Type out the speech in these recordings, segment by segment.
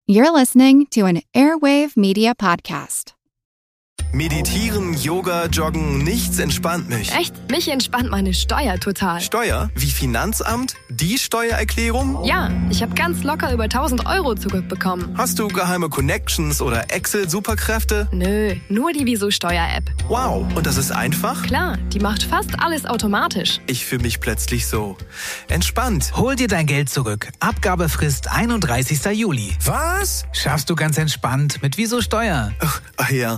You're listening to an Airwave Media Podcast. Meditieren, Yoga, Joggen, nichts entspannt mich. Echt? Mich entspannt meine Steuer total. Steuer? Wie Finanzamt? Die Steuererklärung? Ja, ich habe ganz locker über 1.000 Euro zurückbekommen. Hast du geheime Connections oder Excel-Superkräfte? Nö, nur die Wieso-Steuer-App. Wow, und das ist einfach? Klar, die macht fast alles automatisch. Ich fühle mich plötzlich so entspannt. Hol dir dein Geld zurück. Abgabefrist 31. Juli. Was? Schaffst du ganz entspannt mit Wieso Steuer. Ach ja.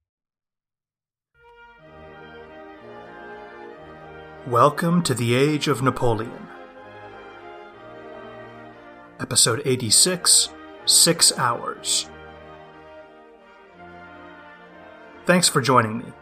Welcome to the Age of Napoleon. Episode 86, 6 Hours. Thanks for joining me.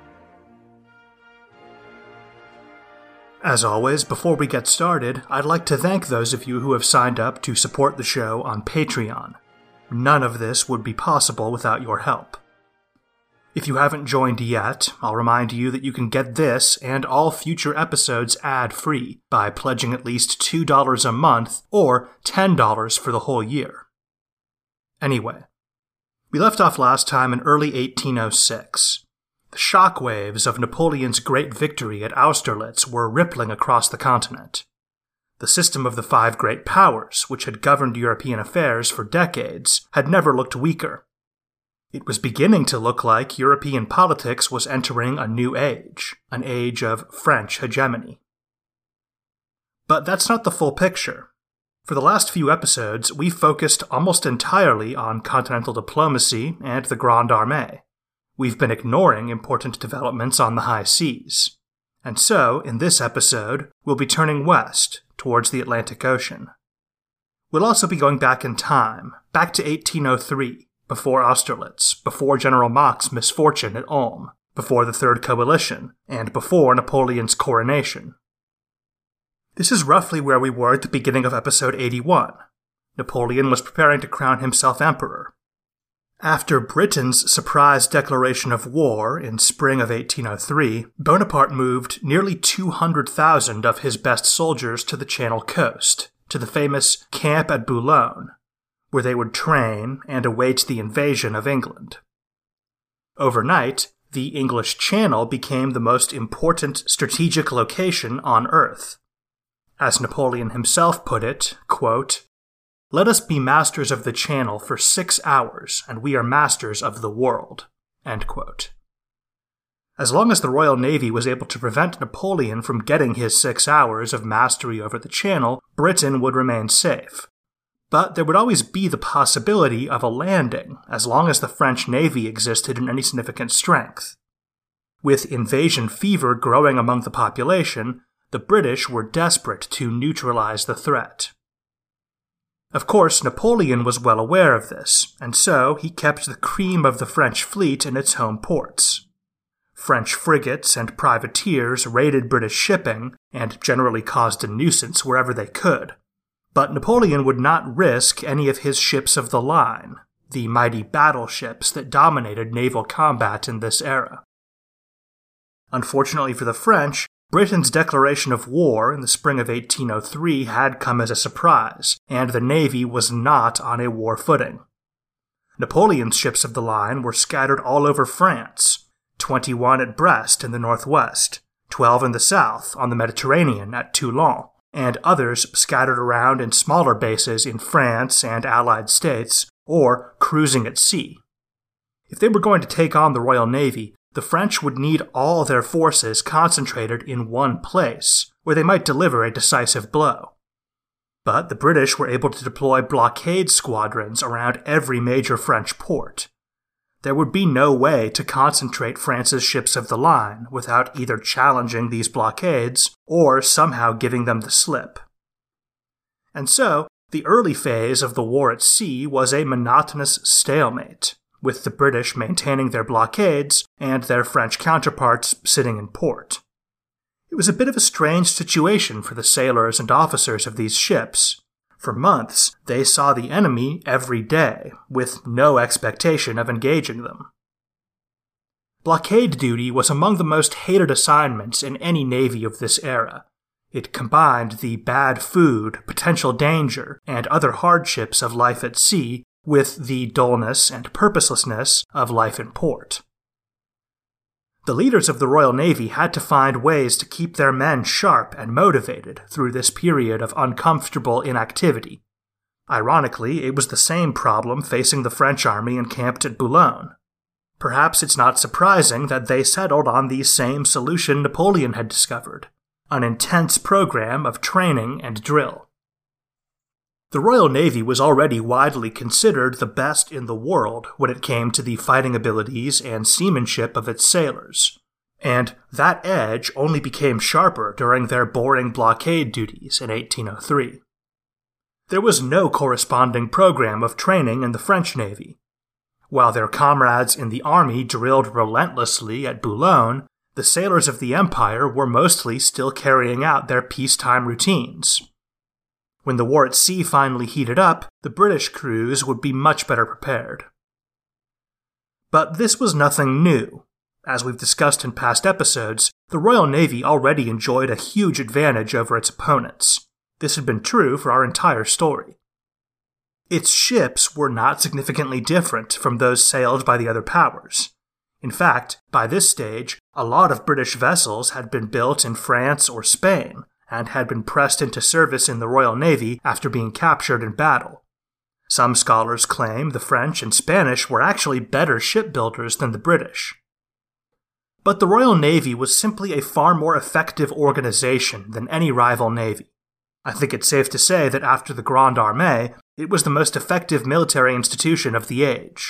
As always, before we get started, I'd like to thank those of you who have signed up to support the show on Patreon. None of this would be possible without your help. If you haven't joined yet, I'll remind you that you can get this and all future episodes ad-free by pledging at least $2 a month or $10 for the whole year. Anyway, we left off last time in early 1806. The shockwaves of Napoleon's great victory at Austerlitz were rippling across the continent. The system of the five great powers, which had governed European affairs for decades, had never looked weaker. It was beginning to look like European politics was entering a new age, an age of French hegemony. But that's not the full picture. For the last few episodes, we focused almost entirely on continental diplomacy and the Grande Armée. We've been ignoring important developments on the high seas. And so, in this episode, we'll be turning west, towards the Atlantic Ocean. We'll also be going back in time, back to 1803, before Austerlitz, before General Mock's misfortune at Ulm, before the Third Coalition, and before Napoleon's coronation. This is roughly where we were at the beginning of episode 81. Napoleon was preparing to crown himself emperor. After Britain's surprise declaration of war in spring of 1803, Bonaparte moved nearly 200,000 of his best soldiers to the Channel coast, to the famous Camp at Boulogne, where they would train and await the invasion of England. Overnight, the English Channel became the most important strategic location on Earth. As Napoleon himself put it, quote, "Let us be masters of the Channel for 6 hours, and we are masters of the world." End quote. As long as the Royal Navy was able to prevent Napoleon from getting his 6 hours of mastery over the Channel, Britain would remain safe. But there would always be the possibility of a landing, as long as the French Navy existed in any significant strength. With invasion fever growing among the population, the British were desperate to neutralize the threat. Of course, Napoleon was well aware of this, and so he kept the cream of the French fleet in its home ports. French frigates and privateers raided British shipping and generally caused a nuisance wherever they could. But Napoleon would not risk any of his ships of the line, the mighty battleships that dominated naval combat in this era. Unfortunately for the French, Britain's declaration of war in the spring of 1803 had come as a surprise, and the Navy was not on a war footing. Napoleon's ships of the line were scattered all over France, 21 at Brest in the northwest, 12 in the south on the Mediterranean at Toulon, and others scattered around in smaller bases in France and Allied states, or cruising at sea. If they were going to take on the Royal Navy, the French would need all their forces concentrated in one place, where they might deliver a decisive blow. But the British were able to deploy blockade squadrons around every major French port. There would be no way to concentrate France's ships of the line without either challenging these blockades or somehow giving them the slip. And so, the early phase of the war at sea was a monotonous stalemate, with the British maintaining their blockades and their French counterparts sitting in port. It was a bit of a strange situation for the sailors and officers of these ships. For months, they saw the enemy every day, with no expectation of engaging them. Blockade duty was among the most hated assignments in any navy of this era. It combined the bad food, potential danger, and other hardships of life at sea with the dullness and purposelessness of life in port. The leaders of the Royal Navy had to find ways to keep their men sharp and motivated through this period of uncomfortable inactivity. Ironically, it was the same problem facing the French army encamped at Boulogne. Perhaps it's not surprising that they settled on the same solution Napoleon had discovered, an intense program of training and drill. The Royal Navy was already widely considered the best in the world when it came to the fighting abilities and seamanship of its sailors, and that edge only became sharper during their boring blockade duties in 1803. There was no corresponding program of training in the French Navy. While their comrades in the army drilled relentlessly at Boulogne, the sailors of the Empire were mostly still carrying out their peacetime routines. When the war at sea finally heated up, the British crews would be much better prepared. But this was nothing new. As we've discussed in past episodes, the Royal Navy already enjoyed a huge advantage over its opponents. This had been true for our entire story. Its ships were not significantly different from those sailed by the other powers. In fact, by this stage, a lot of British vessels had been built in France or Spain, and had been pressed into service in the Royal Navy after being captured in battle. Some scholars claim the French and Spanish were actually better shipbuilders than the British. But the Royal Navy was simply a far more effective organization than any rival navy. I think it's safe to say that after the Grande Armée, it was the most effective military institution of the age.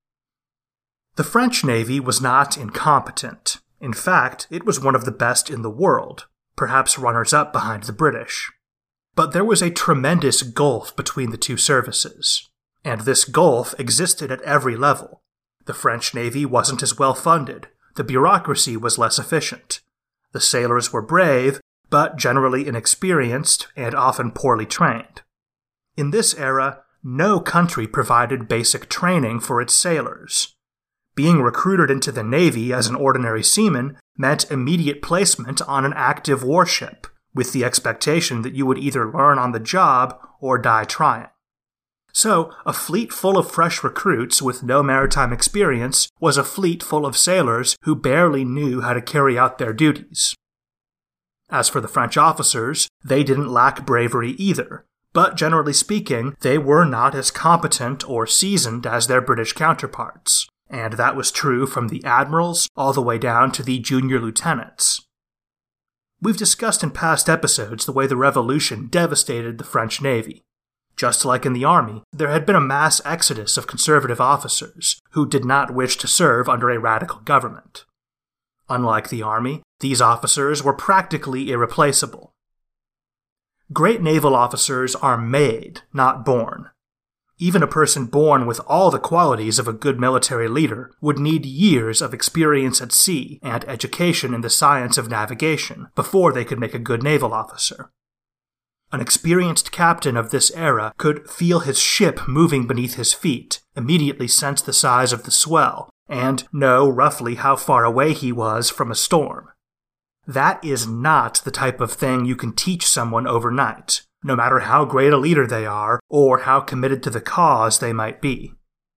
The French Navy was not incompetent. In fact, it was one of the best in the world, perhaps runners-up behind the British. But there was a tremendous gulf between the two services, and this gulf existed at every level. The French Navy wasn't as well funded, the bureaucracy was less efficient, the sailors were brave, but generally inexperienced and often poorly trained. In this era, no country provided basic training for its sailors. Being recruited into the Navy as an ordinary seaman meant immediate placement on an active warship, with the expectation that you would either learn on the job or die trying. So, a fleet full of fresh recruits with no maritime experience was a fleet full of sailors who barely knew how to carry out their duties. As for the French officers, they didn't lack bravery either, but generally speaking, they were not as competent or seasoned as their British counterparts, and that was true from the admirals all the way down to the junior lieutenants. We've discussed in past episodes the way the Revolution devastated the French Navy. Just like in the army, there had been a mass exodus of conservative officers who did not wish to serve under a radical government. Unlike the army, these officers were practically irreplaceable. Great naval officers are made, not born. Even a person born with all the qualities of a good military leader would need years of experience at sea and education in the science of navigation before they could make a good naval officer. An experienced captain of this era could feel his ship moving beneath his feet, immediately sense the size of the swell, and know roughly how far away he was from a storm. That is not the type of thing you can teach someone overnight, no matter how great a leader they are or how committed to the cause they might be.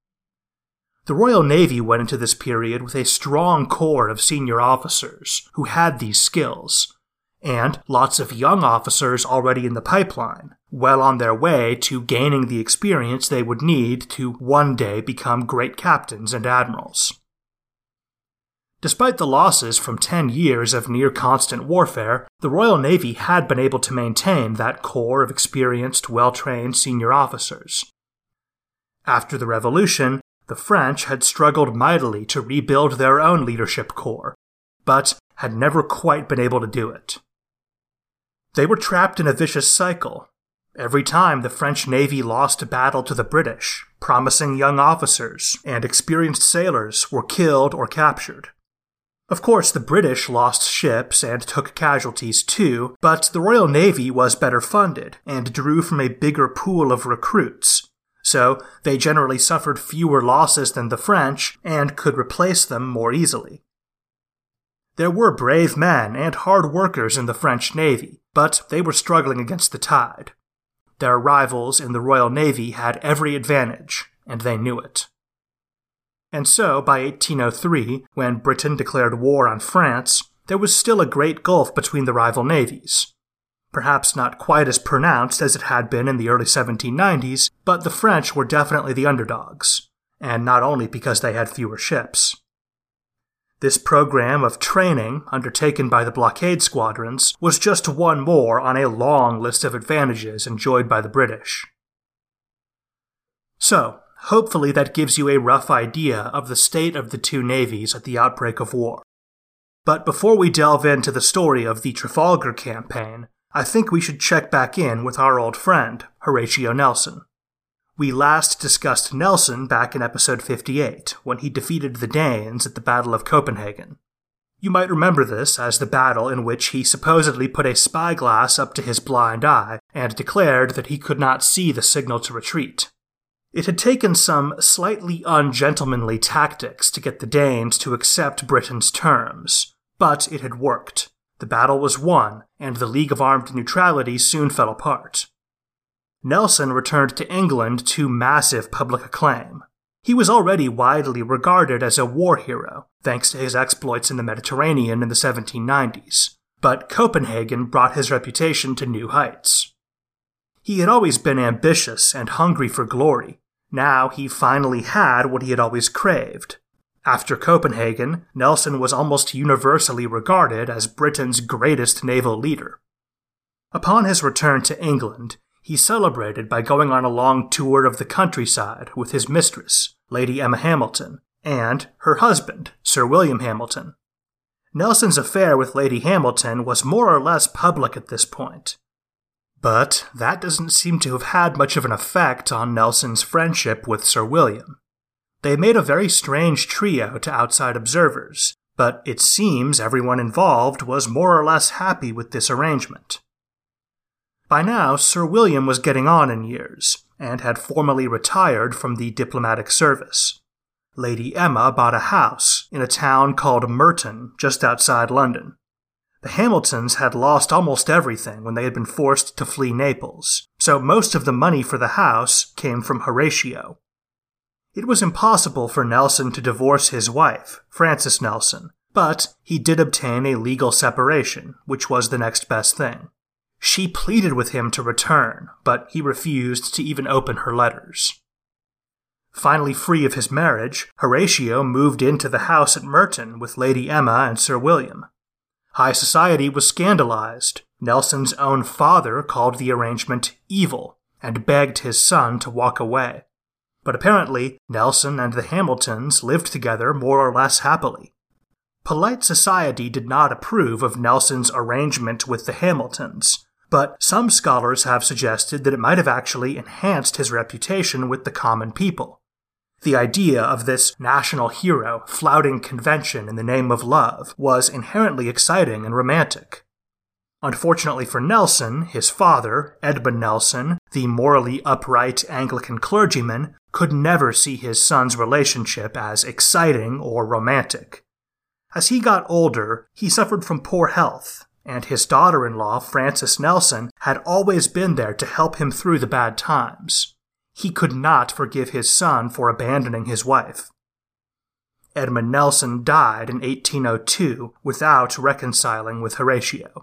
The Royal Navy went into this period with a strong core of senior officers who had these skills, and lots of young officers already in the pipeline, well on their way to gaining the experience they would need to one day become great captains and admirals. Despite the losses from 10 years of near-constant warfare, the Royal Navy had been able to maintain that core of experienced, well-trained senior officers. After the Revolution, the French had struggled mightily to rebuild their own leadership corps, but had never quite been able to do it. They were trapped in a vicious cycle. Every time the French Navy lost a battle to the British, promising young officers and experienced sailors were killed or captured. Of course, the British lost ships and took casualties too, but the Royal Navy was better funded and drew from a bigger pool of recruits, so they generally suffered fewer losses than the French and could replace them more easily. There were brave men and hard workers in the French Navy, but they were struggling against the tide. Their rivals in the Royal Navy had every advantage, and they knew it. And so, by 1803, when Britain declared war on France, there was still a great gulf between the rival navies. Perhaps not quite as pronounced as it had been in the early 1790s, but the French were definitely the underdogs, and not only because they had fewer ships. This program of training, undertaken by the blockade squadrons, was just one more on a long list of advantages enjoyed by the British. So, hopefully that gives you a rough idea of the state of the two navies at the outbreak of war. But before we delve into the story of the Trafalgar campaign, I think we should check back in with our old friend, Horatio Nelson. We last discussed Nelson back in episode 58, when he defeated the Danes at the Battle of Copenhagen. You might remember this as the battle in which he supposedly put a spyglass up to his blind eye and declared that he could not see the signal to retreat. It had taken some slightly ungentlemanly tactics to get the Danes to accept Britain's terms, but it had worked. The battle was won, and the League of Armed Neutrality soon fell apart. Nelson returned to England to massive public acclaim. He was already widely regarded as a war hero, thanks to his exploits in the Mediterranean in the 1790s, but Copenhagen brought his reputation to new heights. He had always been ambitious and hungry for glory. Now he finally had what he had always craved. After Copenhagen, Nelson was almost universally regarded as Britain's greatest naval leader. Upon his return to England, he celebrated by going on a long tour of the countryside with his mistress, Lady Emma Hamilton, and her husband, Sir William Hamilton. Nelson's affair with Lady Hamilton was more or less public at this point. But that doesn't seem to have had much of an effect on Nelson's friendship with Sir William. They made a very strange trio to outside observers, but it seems everyone involved was more or less happy with this arrangement. By now, Sir William was getting on in years, and had formally retired from the diplomatic service. Lady Emma bought a house in a town called Merton, just outside London. The Hamiltons had lost almost everything when they had been forced to flee Naples, so most of the money for the house came from Horatio. It was impossible for Nelson to divorce his wife, Frances Nelson, but he did obtain a legal separation, which was the next best thing. She pleaded with him to return, but he refused to even open her letters. Finally free of his marriage, Horatio moved into the house at Merton with Lady Emma and Sir William. High society was scandalized. Nelson's own father called the arrangement evil and begged his son to walk away. But apparently, Nelson and the Hamiltons lived together more or less happily. Polite society did not approve of Nelson's arrangement with the Hamiltons, but some scholars have suggested that it might have actually enhanced his reputation with the common people. The idea of this national hero flouting convention in the name of love was inherently exciting and romantic. Unfortunately for Nelson, his father, Edmund Nelson, the morally upright Anglican clergyman, could never see his son's relationship as exciting or romantic. As he got older, he suffered from poor health, and his daughter-in-law, Frances Nelson, had always been there to help him through the bad times. He could not forgive his son for abandoning his wife. Edmund Nelson died in 1802 without reconciling with Horatio.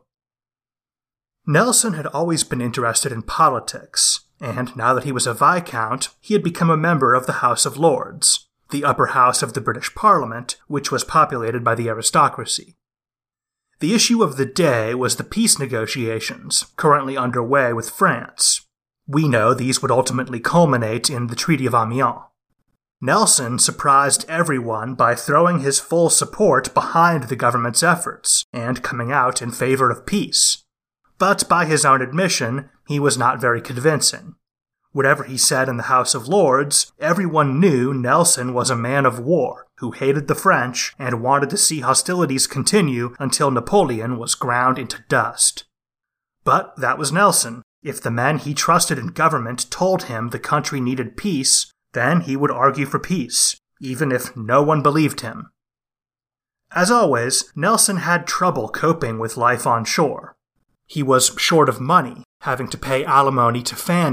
Nelson had always been interested in politics, and now that he was a Viscount, he had become a member of the House of Lords, the upper house of the British Parliament, which was populated by the aristocracy. The issue of the day was the peace negotiations currently underway with France. We know these would ultimately culminate in the Treaty of Amiens. Nelson surprised everyone by throwing his full support behind the government's efforts and coming out in favor of peace. But by his own admission, he was not very convincing. Whatever he said in the House of Lords, everyone knew Nelson was a man of war who hated the French and wanted to see hostilities continue until Napoleon was ground into dust. But that was Nelson. If the men he trusted in government told him the country needed peace, then he would argue for peace, even if no one believed him. As always, Nelson had trouble coping with life on shore. He was short of money, having to pay alimony to Fanny,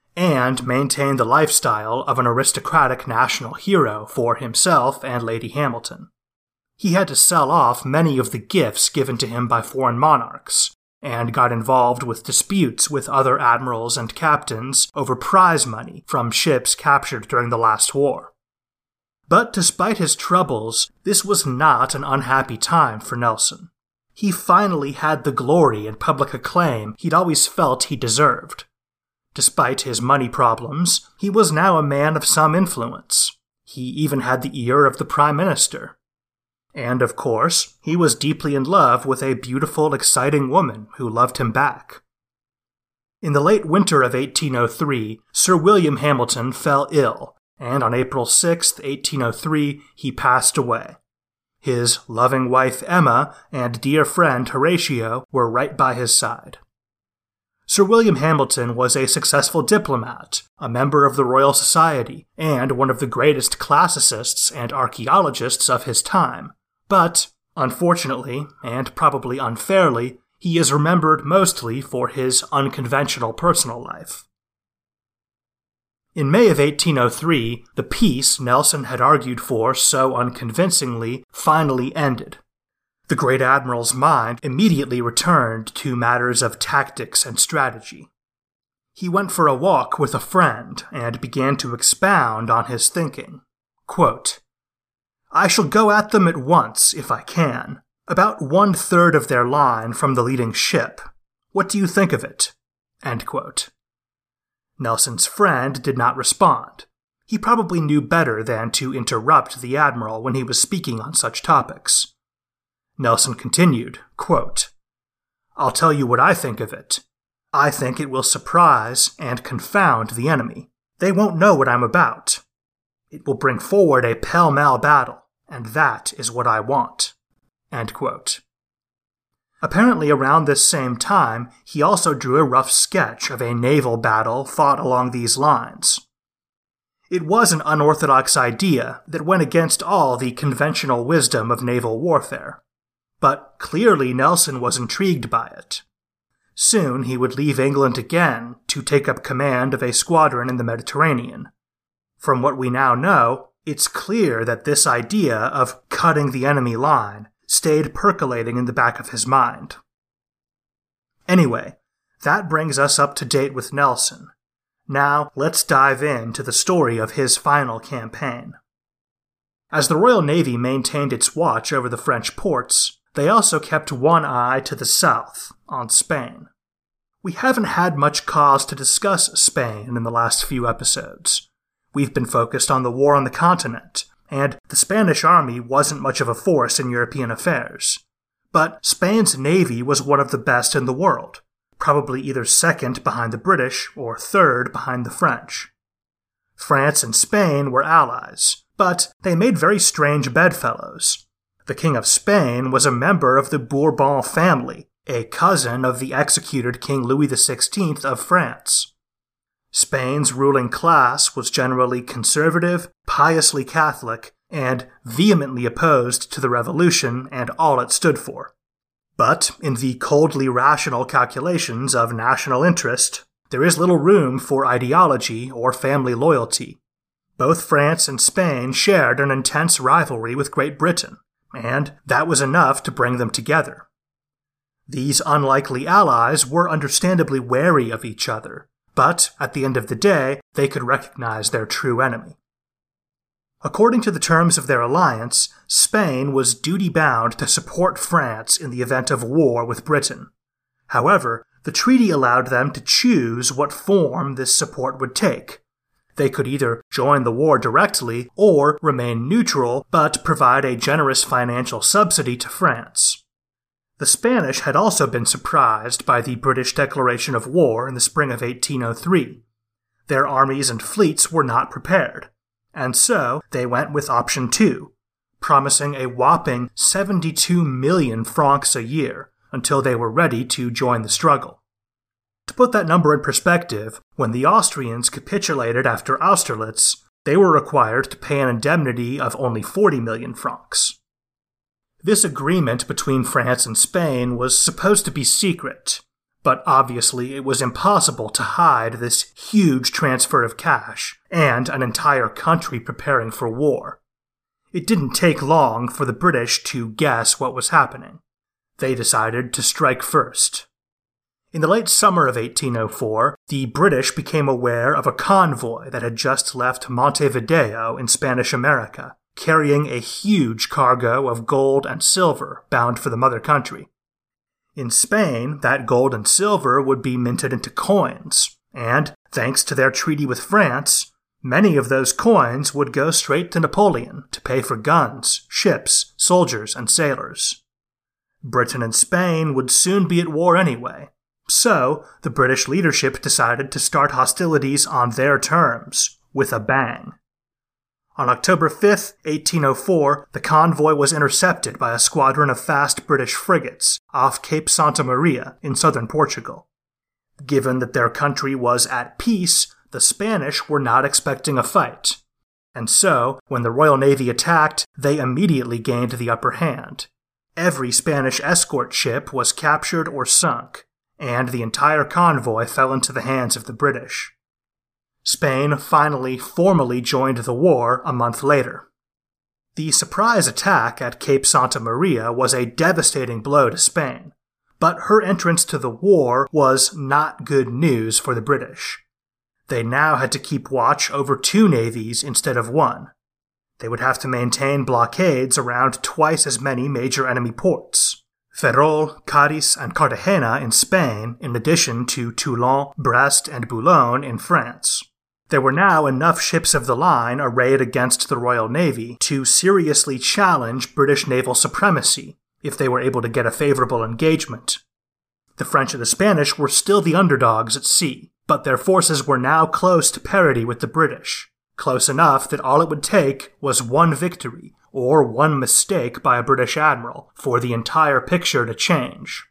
and maintain the lifestyle of an aristocratic national hero for himself and Lady Hamilton. He had to sell off many of the gifts given to him by foreign monarchs, and got involved with disputes with other admirals and captains over prize money from ships captured during the last war. But despite his troubles, this was not an unhappy time for Nelson. He finally had the glory and public acclaim he'd always felt he deserved. Despite his money problems, he was now a man of some influence. He even had the ear of the Prime Minister. And, of course, he was deeply in love with a beautiful, exciting woman who loved him back. In the late winter of 1803, Sir William Hamilton fell ill, and on April 6, 1803, he passed away. His loving wife Emma and dear friend Horatio were right by his side. Sir William Hamilton was a successful diplomat, a member of the Royal Society, and one of the greatest classicists and archaeologists of his time. But, unfortunately, and probably unfairly, he is remembered mostly for his unconventional personal life. In May of 1803, the peace Nelson had argued for so unconvincingly finally ended. The great admiral's mind immediately returned to matters of tactics and strategy. He went for a walk with a friend and began to expound on his thinking. Quote, "I shall go at them at once, if I can, about 1/3 of their line from the leading ship. What do you think of it?" End quote. Nelson's friend did not respond. He probably knew better than to interrupt the admiral when he was speaking on such topics. Nelson continued, quote, "I'll tell you what I think of it. I think it will surprise and confound the enemy. They won't know what I'm about. It will bring forward a pell-mell battle, and that is what I want." End quote. Apparently around this same time, he also drew a rough sketch of a naval battle fought along these lines. It was an unorthodox idea that went against all the conventional wisdom of naval warfare. But clearly Nelson was intrigued by it. Soon he would leave England again to take up command of a squadron in the Mediterranean. From what we now know, it's clear that this idea of cutting the enemy line stayed percolating in the back of his mind. Anyway, that brings us up to date with Nelson. Now, let's dive into the story of his final campaign. As the Royal Navy maintained its watch over the French ports, they also kept one eye to the south, on Spain. We haven't had much cause to discuss Spain in the last few episodes. We've been focused on the war on the continent, and the Spanish army wasn't much of a force in European affairs. But Spain's navy was one of the best in the world, probably either second behind the British or third behind the French. France and Spain were allies, but they made very strange bedfellows. The King of Spain was a member of the Bourbon family, a cousin of the executed King Louis XVI of France. Spain's ruling class was generally conservative, piously Catholic, and vehemently opposed to the revolution and all it stood for. But in the coldly rational calculations of national interest, there is little room for ideology or family loyalty. Both France and Spain shared an intense rivalry with Great Britain, and that was enough to bring them together. These unlikely allies were understandably wary of each other, but at the end of the day, they could recognize their true enemy. According to the terms of their alliance, Spain was duty-bound to support France in the event of war with Britain. However, the treaty allowed them to choose what form this support would take. They could either join the war directly or remain neutral but provide a generous financial subsidy to France. The Spanish had also been surprised by the British declaration of war in the spring of 1803. Their armies and fleets were not prepared, and so they went with option 2, promising a whopping 72 million francs a year until they were ready to join the struggle. To put that number in perspective, when the Austrians capitulated after Austerlitz, they were required to pay an indemnity of only 40 million francs. This agreement between France and Spain was supposed to be secret, But obviously it was impossible to hide this huge transfer of cash and an entire country preparing for war. It didn't take long for the British to guess what was happening. They decided to strike first. In the late summer of 1804, the British became aware of a convoy that had just left Montevideo in Spanish America, carrying a huge cargo of gold and silver bound for the mother country. In Spain, that gold and silver would be minted into coins, and, thanks to their treaty with France, many of those coins would go straight to Napoleon to pay for guns, ships, soldiers, and sailors. Britain and Spain would soon be at war anyway, so the British leadership decided to start hostilities on their terms, with a bang. On October 5, 1804, the convoy was intercepted by a squadron of fast British frigates off Cape Santa Maria in southern Portugal. Given that their country was at peace, the Spanish were not expecting a fight. And so, when the Royal Navy attacked, they immediately gained the upper hand. Every Spanish escort ship was captured or sunk, and the entire convoy fell into the hands of the British. Spain finally formally joined the war a month later. The surprise attack at Cape Santa Maria was a devastating blow to Spain, but her entrance to the war was not good news for the British. They now had to keep watch over 2 navies instead of 1. They would have to maintain blockades around twice as many major enemy ports: Ferrol, Cadiz, and Cartagena in Spain, in addition to Toulon, Brest, and Boulogne in France. There were now enough ships of the line arrayed against the Royal Navy to seriously challenge British naval supremacy if they were able to get a favorable engagement. The French and the Spanish were still the underdogs at sea, but their forces were now close to parity with the British, close enough that all it would take was one victory or one mistake by a British admiral for the entire picture to change.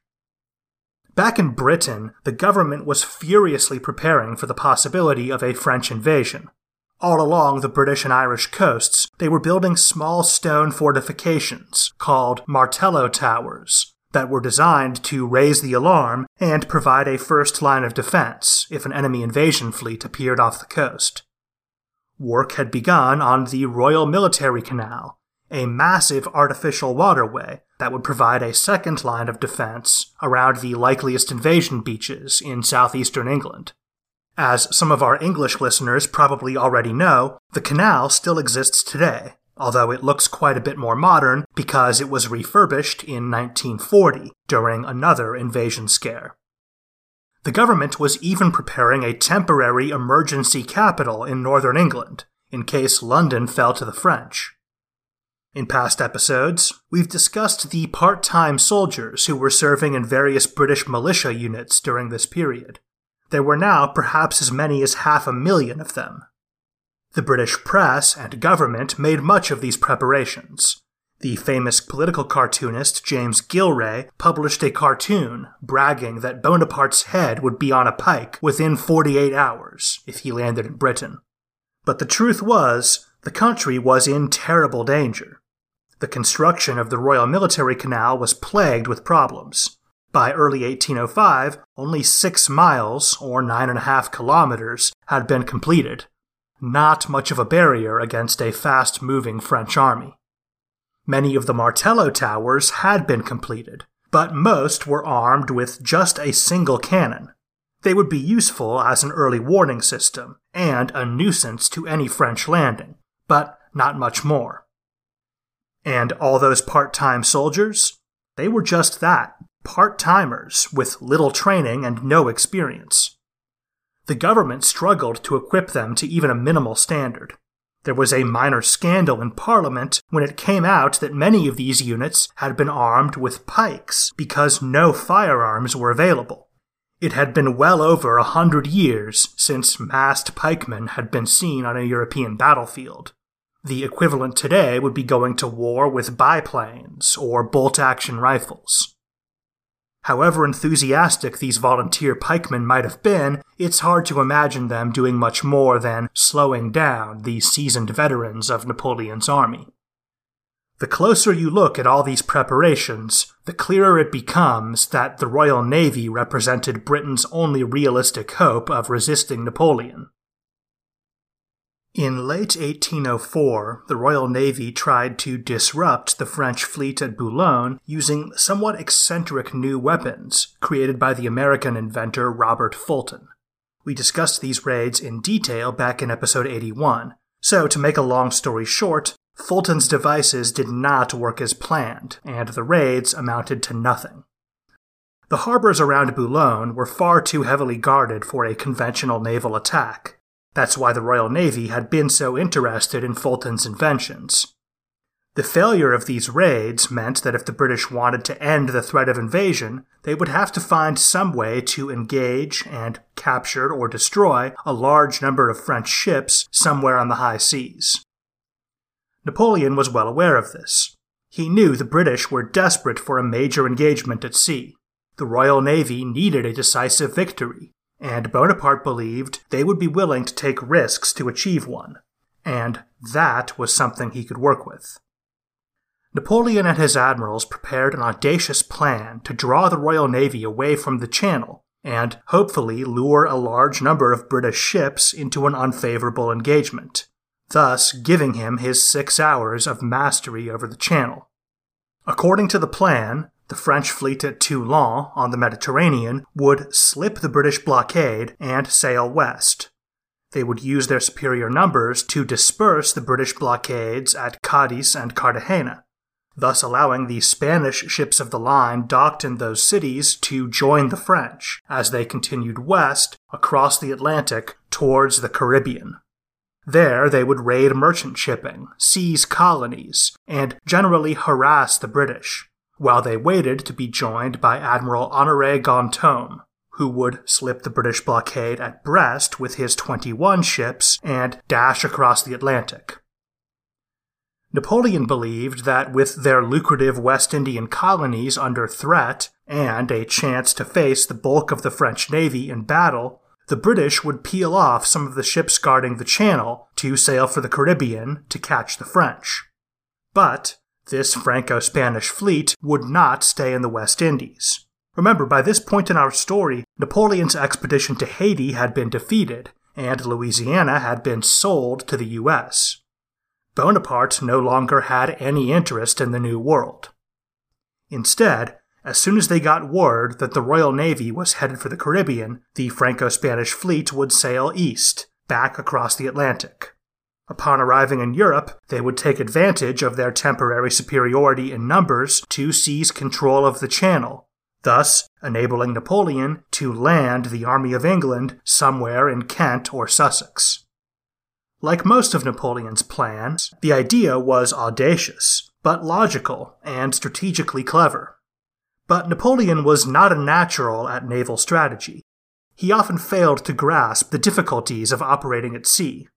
Back in Britain, the government was furiously preparing for the possibility of a French invasion. All along the British and Irish coasts, they were building small stone fortifications called Martello Towers that were designed to raise the alarm and provide a first line of defense if an enemy invasion fleet appeared off the coast. Work had begun on the Royal Military Canal, a massive artificial waterway that would provide a second line of defense around the likeliest invasion beaches in southeastern England. As some of our English listeners probably already know, the canal still exists today, although it looks quite a bit more modern because it was refurbished in 1940 during another invasion scare. The government was even preparing a temporary emergency capital in northern England, in case London fell to the French. In past episodes, we've discussed the part-time soldiers who were serving in various British militia units during this period. There were now perhaps as many as 500,000 of them. The British press and government made much of these preparations. The famous political cartoonist James Gillray published a cartoon bragging that Bonaparte's head would be on a pike within 48 hours if he landed in Britain. But the truth was, the country was in terrible danger. The construction of the Royal Military Canal was plagued with problems. By early 1805, only 6 miles, or 9.5 kilometers, had been completed. Not much of a barrier against a fast-moving French army. Many of the Martello Towers had been completed, but most were armed with just a single cannon. They would be useful as an early warning system, and a nuisance to any French landing, but not much more. And all those part-time soldiers? They were just that, part-timers with little training and no experience. The government struggled to equip them to even a minimal standard. There was a minor scandal in Parliament when it came out that many of these units had been armed with pikes because no firearms were available. It had been well over 100 years since massed pikemen had been seen on a European battlefield. The equivalent today would be going to war with biplanes or bolt-action rifles. However enthusiastic these volunteer pikemen might have been, it's hard to imagine them doing much more than slowing down the seasoned veterans of Napoleon's army. The closer you look at all these preparations, the clearer it becomes that the Royal Navy represented Britain's only realistic hope of resisting Napoleon. In late 1804, the Royal Navy tried to disrupt the French fleet at Boulogne using somewhat eccentric new weapons created by the American inventor Robert Fulton. We discussed these raids in detail back in episode 81, so to make a long story short, Fulton's devices did not work as planned, and the raids amounted to nothing. The harbors around Boulogne were far too heavily guarded for a conventional naval attack. That's why the Royal Navy had been so interested in Fulton's inventions. The failure of these raids meant that if the British wanted to end the threat of invasion, they would have to find some way to engage and capture or destroy a large number of French ships somewhere on the high seas. Napoleon was well aware of this. He knew the British were desperate for a major engagement at sea. The Royal Navy needed a decisive victory, and Bonaparte believed they would be willing to take risks to achieve one, and that was something he could work with. Napoleon and his admirals prepared an audacious plan to draw the Royal Navy away from the Channel and hopefully lure a large number of British ships into an unfavorable engagement, thus giving him his 6 hours of mastery over the Channel. According to the plan, the French fleet at Toulon on the Mediterranean would slip the British blockade and sail west. They would use their superior numbers to disperse the British blockades at Cadiz and Cartagena, thus allowing the Spanish ships of the line docked in those cities to join the French as they continued west across the Atlantic towards the Caribbean. There they would raid merchant shipping, seize colonies, and generally harass the British, while they waited to be joined by Admiral Honoré Ganteaume, who would slip the British blockade at Brest with his 21 ships and dash across the Atlantic. Napoleon believed that with their lucrative West Indian colonies under threat and a chance to face the bulk of the French Navy in battle, the British would peel off some of the ships guarding the Channel to sail for the Caribbean to catch the French. But this Franco-Spanish fleet would not stay in the West Indies. Remember, by this point in our story, Napoleon's expedition to Haiti had been defeated, and Louisiana had been sold to the U.S. Bonaparte no longer had any interest in the New World. Instead, as soon as they got word that the Royal Navy was headed for the Caribbean, the Franco-Spanish fleet would sail east, back across the Atlantic. Upon arriving in Europe, they would take advantage of their temporary superiority in numbers to seize control of the Channel, thus enabling Napoleon to land the Army of England somewhere in Kent or Sussex. Like most of Napoleon's plans, the idea was audacious, but logical and strategically clever. But Napoleon was not a natural at naval strategy. He often failed to grasp the difficulties of operating at sea.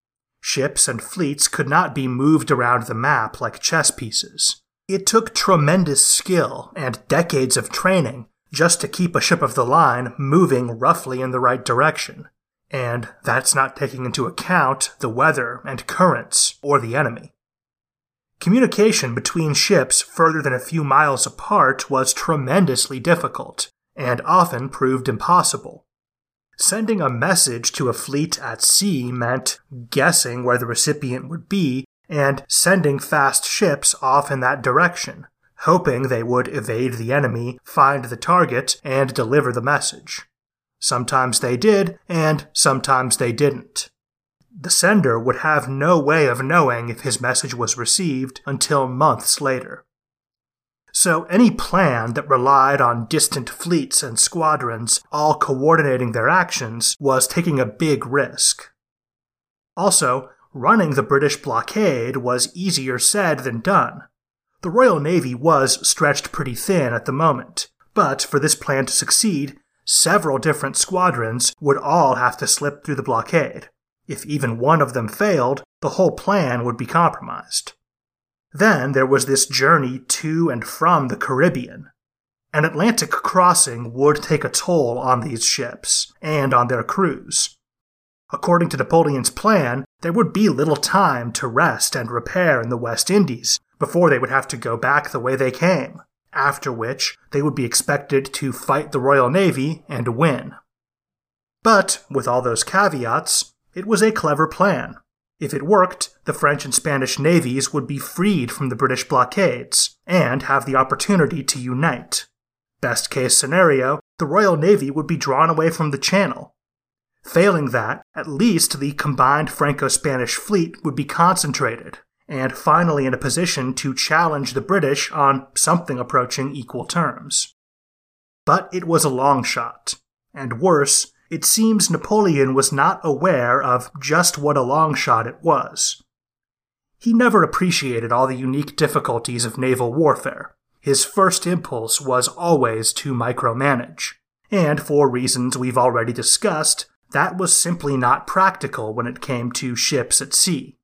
Ships and fleets could not be moved around the map like chess pieces. It took tremendous skill and decades of training just to keep a ship of the line moving roughly in the right direction. And that's not taking into account the weather and currents or the enemy. Communication between ships further than a few miles apart was tremendously difficult, and often proved impossible. Sending a message to a fleet at sea meant guessing where the recipient would be and sending fast ships off in that direction, hoping they would evade the enemy, find the target, and deliver the message. Sometimes they did, and sometimes they didn't. The sender would have no way of knowing if his message was received until months later. So any plan that relied on distant fleets and squadrons all coordinating their actions was taking a big risk. Also, running the British blockade was easier said than done. The Royal Navy was stretched pretty thin at the moment, but for this plan to succeed, several different squadrons would all have to slip through the blockade. If even one of them failed, the whole plan would be compromised. Then there was this journey to and from the Caribbean. An Atlantic crossing would take a toll on these ships and on their crews. According to Napoleon's plan, there would be little time to rest and repair in the West Indies before they would have to go back the way they came, after which they would be expected to fight the Royal Navy and win. But, with all those caveats, it was a clever plan. If it worked, the French and Spanish navies would be freed from the British blockades and have the opportunity to unite. Best case scenario, the Royal Navy would be drawn away from the Channel. Failing that, at least the combined Franco-Spanish fleet would be concentrated, and finally in a position to challenge the British on something approaching equal terms. But it was a long shot, and worse, it seems Napoleon was not aware of just what a long shot it was. He never appreciated all the unique difficulties of naval warfare. His first impulse was always to micromanage, and for reasons we've already discussed, that was simply not practical when it came to ships at sea.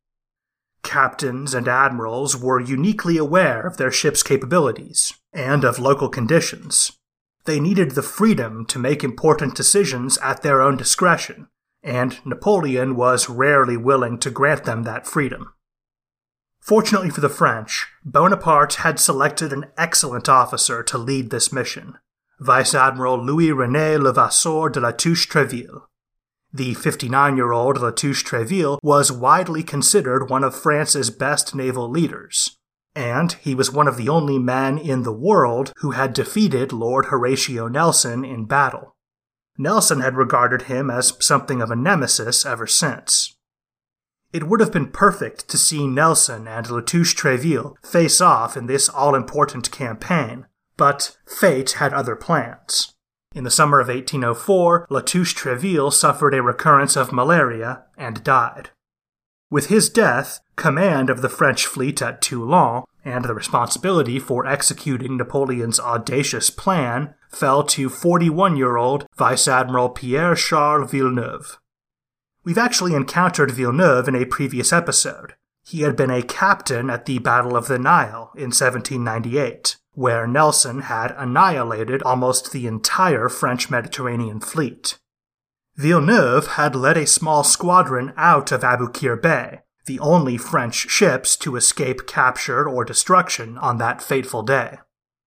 Captains and admirals were uniquely aware of their ship's capabilities, and of local conditions. They needed the freedom to make important decisions at their own discretion, and Napoleon was rarely willing to grant them that freedom. Fortunately for the French, Bonaparte had selected an excellent officer to lead this mission, Vice Admiral Louis-René Levasseur de La Touche-Treville. The 59-year-old La Touche-Treville was widely considered one of France's best naval leaders, and he was one of the only men in the world who had defeated Lord Horatio Nelson in battle. Nelson had regarded him as something of a nemesis ever since. It would have been perfect to see Nelson and La Touche-Treville face off in this all-important campaign, but fate had other plans. In the summer of 1804, La Touche-Treville suffered a recurrence of malaria and died. With his death, command of the French fleet at Toulon and the responsibility for executing Napoleon's audacious plan fell to 41-year-old Vice Admiral Pierre-Charles Villeneuve. We've actually encountered Villeneuve in a previous episode. He had been a captain at the Battle of the Nile in 1798, where Nelson had annihilated almost the entire French Mediterranean fleet. Villeneuve had led a small squadron out of Aboukir Bay, the only French ships to escape capture or destruction on that fateful day.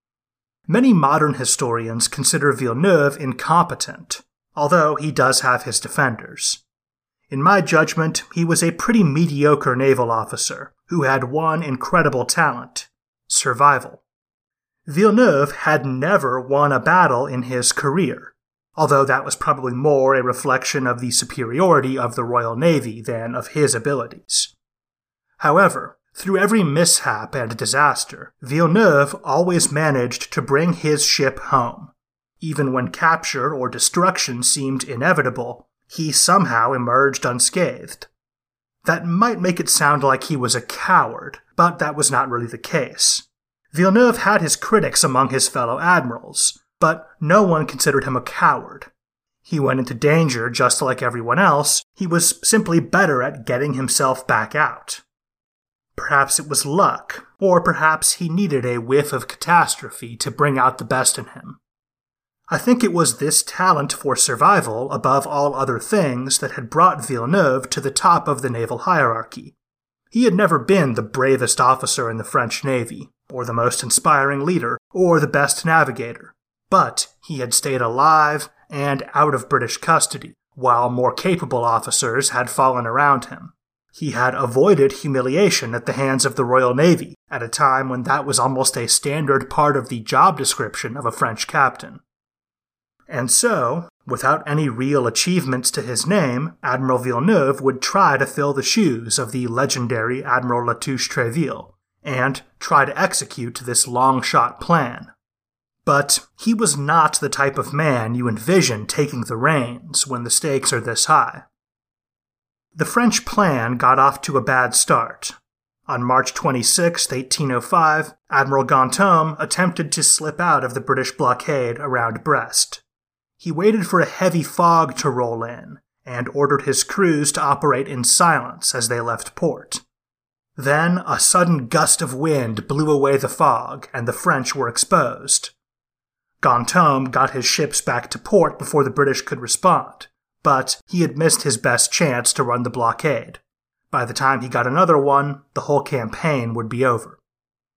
Many modern historians consider Villeneuve incompetent, although he does have his defenders. In my judgment, he was a pretty mediocre naval officer who had one incredible talent: survival. Villeneuve had never won a battle in his career, although that was probably more a reflection of the superiority of the Royal Navy than of his abilities. However, through every mishap and disaster, Villeneuve always managed to bring his ship home. Even when capture or destruction seemed inevitable, he somehow emerged unscathed. That might make it sound like he was a coward, but that was not really the case. Villeneuve had his critics among his fellow admirals, but no one considered him a coward. He went into danger just like everyone else. He was simply better at getting himself back out. Perhaps it was luck, or perhaps he needed a whiff of catastrophe to bring out the best in him. I think it was this talent for survival above all other things that had brought Villeneuve to the top of the naval hierarchy. He had never been the bravest officer in the French Navy, or the most inspiring leader, or the best navigator, but he had stayed alive and out of British custody, while more capable officers had fallen around him. He had avoided humiliation at the hands of the Royal Navy at a time when that was almost a standard part of the job description of a French captain. And so, without any real achievements to his name, Admiral Villeneuve would try to fill the shoes of the legendary Admiral La Touche-Treville, and try to execute this long-shot plan. But he was not the type of man you envision taking the reins when the stakes are this high. The French plan got off to a bad start. On March 26, 1805, Admiral Ganteaume attempted to slip out of the British blockade around Brest. He waited for a heavy fog to roll in, and ordered his crews to operate in silence as they left port. Then a sudden gust of wind blew away the fog, and the French were exposed. Ganteaume got his ships back to port before the British could respond, but he had missed his best chance to run the blockade. By the time he got another one, the whole campaign would be over.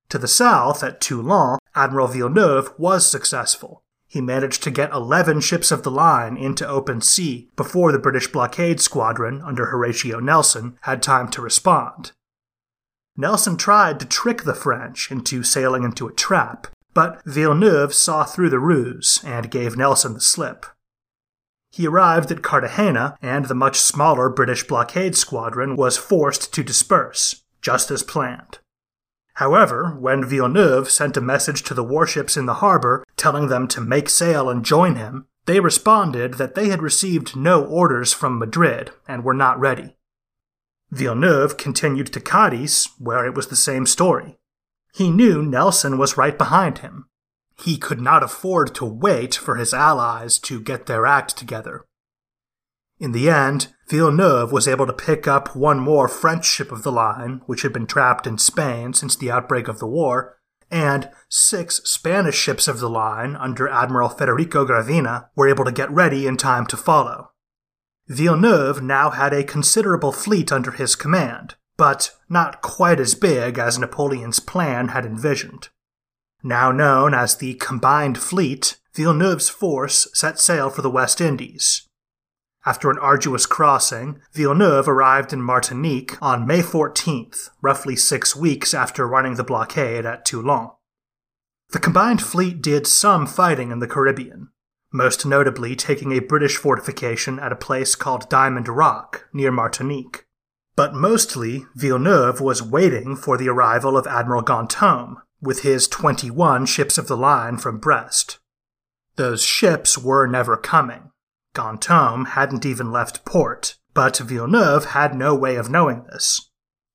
To the south, at Toulon, Admiral Villeneuve was successful. He managed to get 11 ships of the line into open sea before the British blockade squadron under Horatio Nelson had time to respond. Nelson tried to trick the French into sailing into a trap, but Villeneuve saw through the ruse and gave Nelson the slip. He arrived at Cartagena, and the much smaller British blockade squadron was forced to disperse, just as planned. However, when Villeneuve sent a message to the warships in the harbor telling them to make sail and join him, they responded that they had received no orders from Madrid and were not ready. Villeneuve continued to Cadiz, where it was the same story. He knew Nelson was right behind him. He could not afford to wait for his allies to get their act together. In the end, Villeneuve was able to pick up one more French ship of the line, which had been trapped in Spain since the outbreak of the war, and 6 Spanish ships of the line under Admiral Federico Gravina were able to get ready in time to follow. Villeneuve now had a considerable fleet under his command, but not quite as big as Napoleon's plan had envisioned. Now known as the Combined Fleet, Villeneuve's force set sail for the West Indies. After an arduous crossing, Villeneuve arrived in Martinique on May 14th, roughly 6 weeks after running the blockade at Toulon. The Combined Fleet did some fighting in the Caribbean, most notably taking a British fortification at a place called Diamond Rock, near Martinique. But mostly, Villeneuve was waiting for the arrival of Admiral Ganteaume, with his 21 ships of the line from Brest. Those ships were never coming. Ganteaume hadn't even left port, but Villeneuve had no way of knowing this.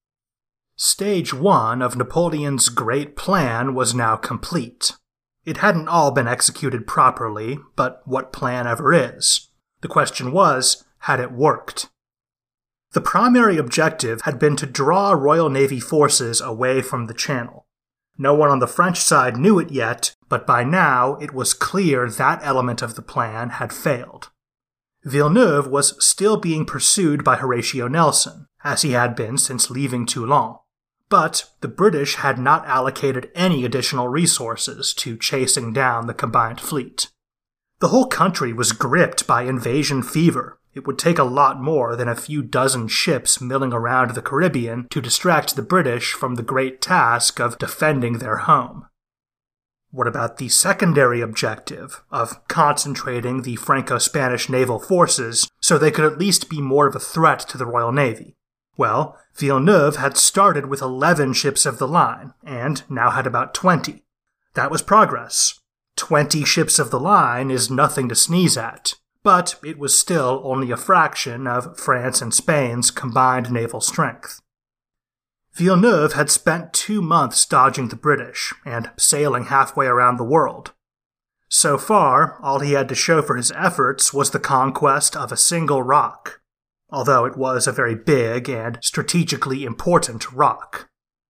Stage 1 of Napoleon's great plan was now complete. It hadn't all been executed properly, but what plan ever is? The question was, had it worked? The primary objective had been to draw Royal Navy forces away from the Channel. No one on the French side knew it yet, but by now it was clear that element of the plan had failed. Villeneuve was still being pursued by Horatio Nelson, as he had been since leaving Toulon. But the British had not allocated any additional resources to chasing down the Combined Fleet. The whole country was gripped by invasion fever. It would take a lot more than a few dozen ships milling around the Caribbean to distract the British from the great task of defending their home. What about the secondary objective of concentrating the Franco-Spanish naval forces so they could at least be more of a threat to the Royal Navy? Well, Villeneuve had started with 11 ships of the line, and now had about 20. That was progress. 20 ships of the line is nothing to sneeze at, but it was still only a fraction of France and Spain's combined naval strength. Villeneuve had spent 2 months dodging the British and sailing halfway around the world. So far, all he had to show for his efforts was the conquest of a single rock, although it was a very big and strategically important rock.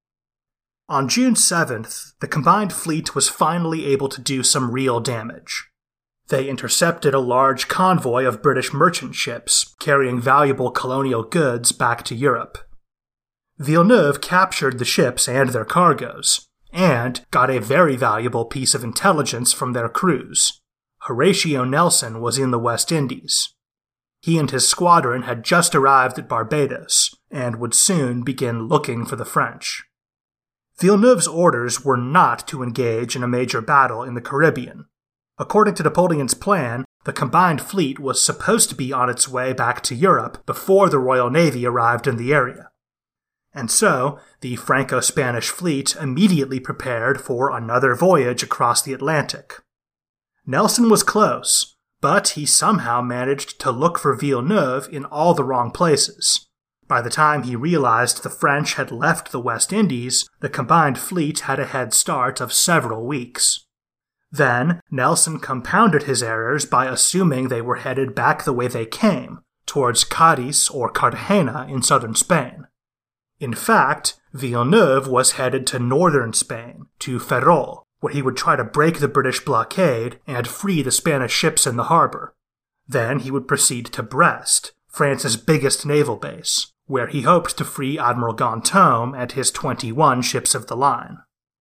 On June 7th, the Combined Fleet was finally able to do some real damage. They intercepted a large convoy of British merchant ships carrying valuable colonial goods back to Europe. Villeneuve captured the ships and their cargoes, and got a very valuable piece of intelligence from their crews. Horatio Nelson was in the West Indies. He and his squadron had just arrived at Barbados, and would soon begin looking for the French. Villeneuve's orders were not to engage in a major battle in the Caribbean. According to Napoleon's plan, the Combined Fleet was supposed to be on its way back to Europe before the Royal Navy arrived in the area. And so, the Franco-Spanish fleet immediately prepared for another voyage across the Atlantic. Nelson was close, but he somehow managed to look for Villeneuve in all the wrong places. By the time he realized the French had left the West Indies, the Combined Fleet had a head start of several weeks. Then, Nelson compounded his errors by assuming they were headed back the way they came, towards Cadiz or Cartagena in southern Spain. In fact, Villeneuve was headed to northern Spain, to Ferrol, where he would try to break the British blockade and free the Spanish ships in the harbor. Then he would proceed to Brest, France's biggest naval base, where he hoped to free Admiral Ganteaume and his 21 ships of the line.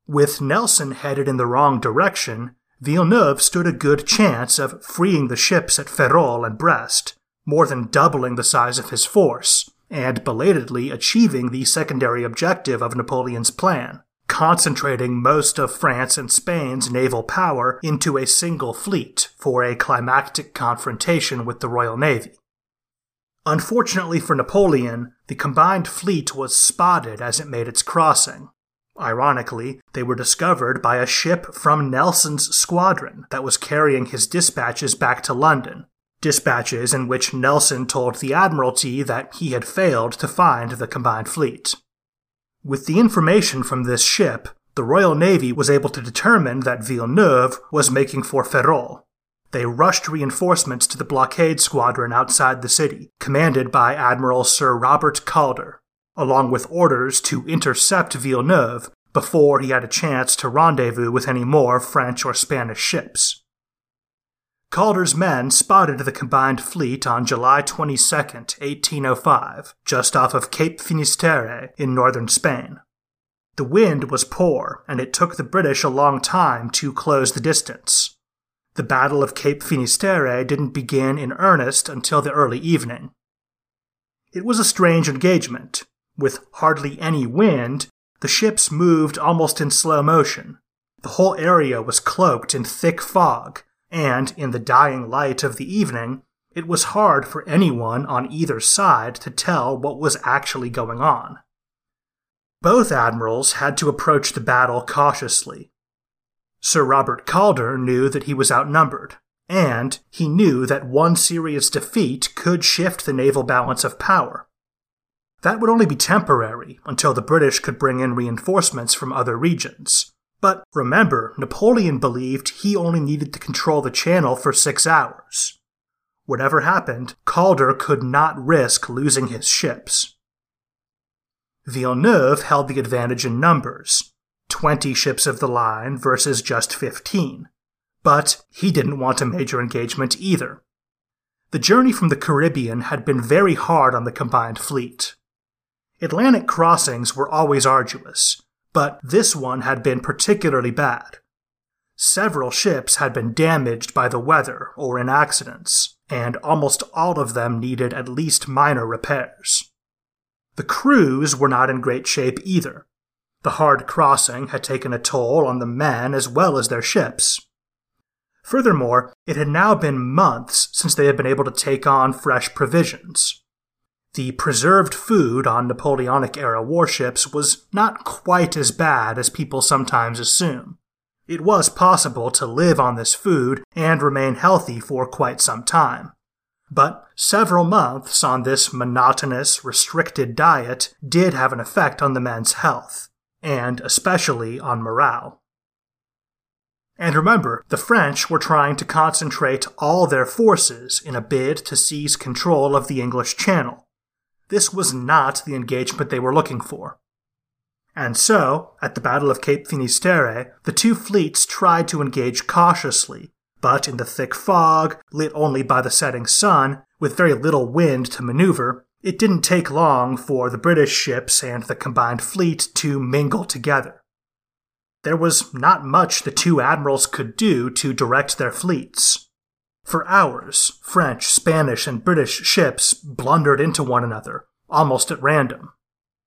With Nelson headed in the wrong direction, Villeneuve stood a good chance of freeing the ships at Ferrol and Brest, more than doubling the size of his force, and belatedly achieving the secondary objective of Napoleon's plan, concentrating most of France and Spain's naval power into a single fleet for a climactic confrontation with the Royal Navy. Unfortunately for Napoleon, the combined fleet was spotted as it made its crossing. Ironically, they were discovered by a ship from Nelson's squadron that was carrying his dispatches back to London, dispatches in which Nelson told the Admiralty that he had failed to find the combined fleet. With the information from this ship, the Royal Navy was able to determine that Villeneuve was making for Ferrol. They rushed reinforcements to the blockade squadron outside the city, commanded by Admiral Sir Robert Calder, along with orders to intercept Villeneuve before he had a chance to rendezvous with any more French or Spanish ships. Calder's men spotted the combined fleet on July 22, 1805, just off of Cape Finisterre in northern Spain. The wind was poor, and it took the British a long time to close the distance. The Battle of Cape Finisterre didn't begin in earnest until the early evening. It was a strange engagement. With hardly any wind, the ships moved almost in slow motion. The whole area was cloaked in thick fog, and in the dying light of the evening, it was hard for anyone on either side to tell what was actually going on. Both admirals had to approach the battle cautiously. Sir Robert Calder knew that he was outnumbered, and he knew that one serious defeat could shift the naval balance of power. That would only be temporary until the British could bring in reinforcements from other regions. But remember, Napoleon believed he only needed to control the channel for 6 hours. Whatever happened, Calder could not risk losing his ships. Villeneuve held the advantage in numbers, 20 ships of the line versus just 15. But he didn't want a major engagement either. The journey from the Caribbean had been very hard on the combined fleet. Atlantic crossings were always arduous, but this one had been particularly bad. Several ships had been damaged by the weather or in accidents, and almost all of them needed at least minor repairs. The crews were not in great shape either. The hard crossing had taken a toll on the men as well as their ships. Furthermore, it had now been months since they had been able to take on fresh provisions. The preserved food on Napoleonic-era warships was not quite as bad as people sometimes assume. It was possible to live on this food and remain healthy for quite some time. But several months on this monotonous, restricted diet did have an effect on the men's health, and especially on morale. And remember, the French were trying to concentrate all their forces in a bid to seize control of the English Channel. This was not the engagement they were looking for. And so, at the Battle of Cape Finisterre, the two fleets tried to engage cautiously, but in the thick fog, lit only by the setting sun, with very little wind to maneuver, it didn't take long for the British ships and the combined fleet to mingle together. There was not much the two admirals could do to direct their fleets. For hours, French, Spanish, and British ships blundered into one another, almost at random.